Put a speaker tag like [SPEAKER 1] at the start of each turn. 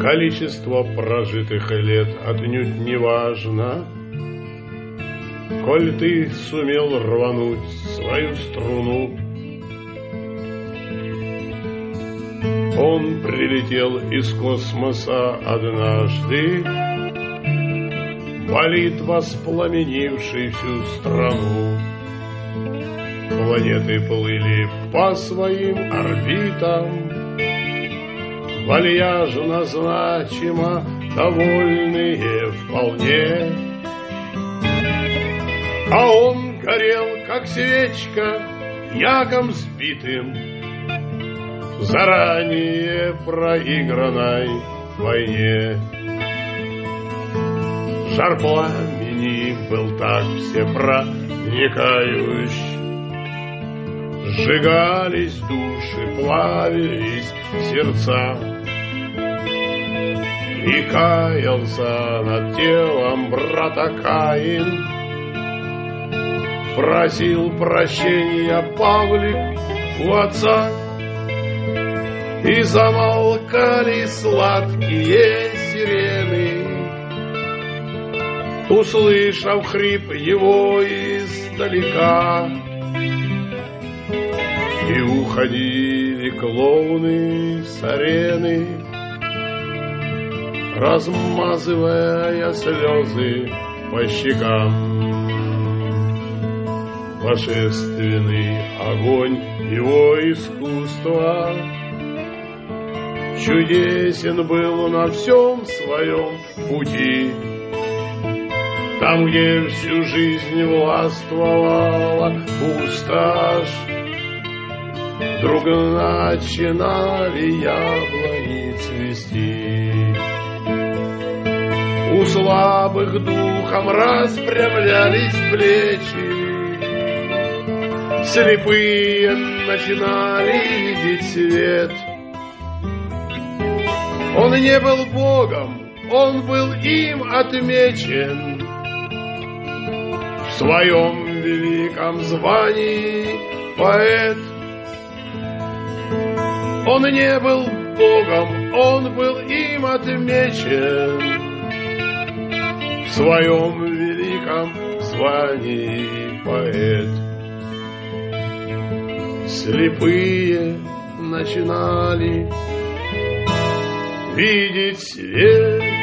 [SPEAKER 1] Количество прожитых лет отнюдь не важно, коль ты сумел рвануть свою струну. Он прилетел из космоса однажды, болит воспламенивший всю страну. Планеты плыли по своим орбитам, вальяжно, значимо, довольные вполне. А он горел, как свечка, ягом сбитым, заранее проигранной войне. Жар пламени был так всепроникающий, сжигались души, плавились сердца. И каялся над телом брата Каин, просил прощения Павлик у отца. И замолкали сладкие сирены, услышав хрип его издалека. И уходили клоуны с арены, размазывая слезы по щекам. Божественный огонь его искусства чудесен был на всем своем пути. Там, где всю жизнь властвовала пустошь, вдруг начинали яблони цвести. У слабых духом распрямлялись плечи, слепые начинали видеть свет. Он не был Богом, он был им отмечен в своем великом звании поэт. Он не был Богом, он был им отмечен в своем великом звании поэт. Слепые начинали видеть свет.